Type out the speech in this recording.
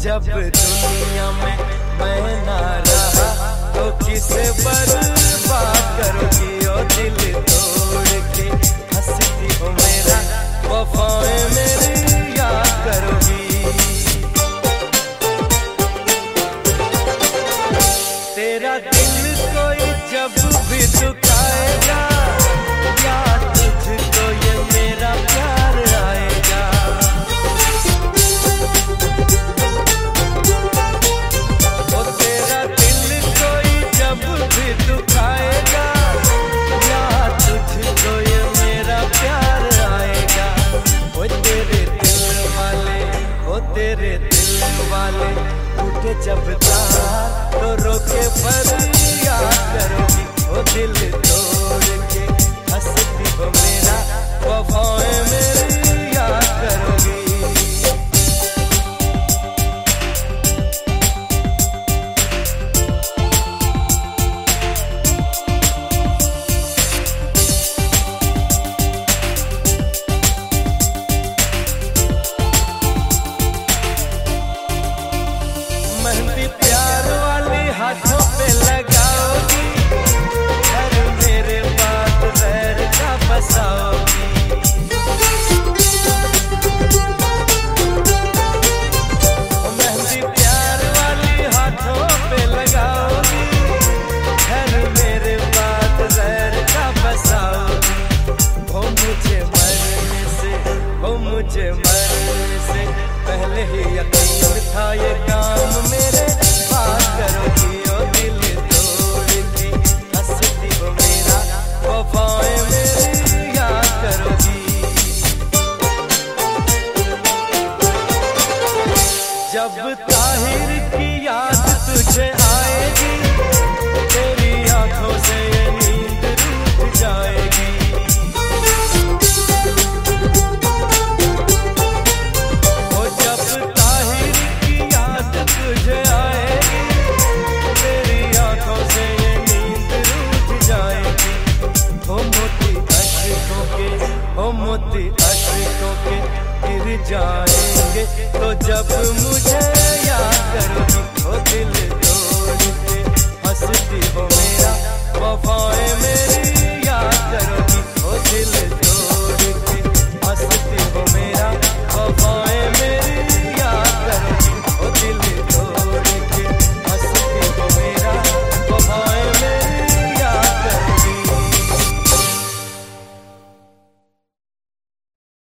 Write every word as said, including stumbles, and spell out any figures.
जब दुनिया में मैं ना रहा तो किसे बर्बाद करोगी ओ दिल तोड़ के हंसती हो मेरा वफाएं मेरी याद करोगी। तेरा दिल कोई जब भी दुखाएगा याद तुझको ये मेरा प्यार आएगा। ओ तेरा दिल कोई जब भी दुखाएगा याद तुझको ये मेरा प्यार आएगा। ओ तेरे दिल वाले ओ तेरे दिल वाले टूटे जब तार तो रोके पर याद करोगी ओ दिल तोड़ के हंसती हो मेरा वफाएं मेरी याद करोगी। मेहंदी प्यार वाली हाथों पे लगाओगी हर मेरे बात गैर का बसाओगी। मेहंदी प्यार वाली हाथों पे लगाओगी हर मेरे बात गैर का बसाओगी। हो मुझे मरने से हो मुझे मरने से पहले ही यकीन था ये काम मेरे बात करोगी ओ दिल तोड़ के हंसती हो मेरा वफाएं मेरी याद करोगी। जब ताहिर की याद तुझे आएगी तेरी आंखों से ये नींद रूठ जाएगी। ओ जब ताहिर की याद तुझे आएगी तेरी आंखों से ये नींद रूठ जाएगी। हो मोती अश्कों के हो मोती अश्कों के गिर जाएंगे तो जब मुझे याद करोगी ओ दिल तोड़ के हंसती हो मेरा वफाएं मेरी याद करोगी ओ दिल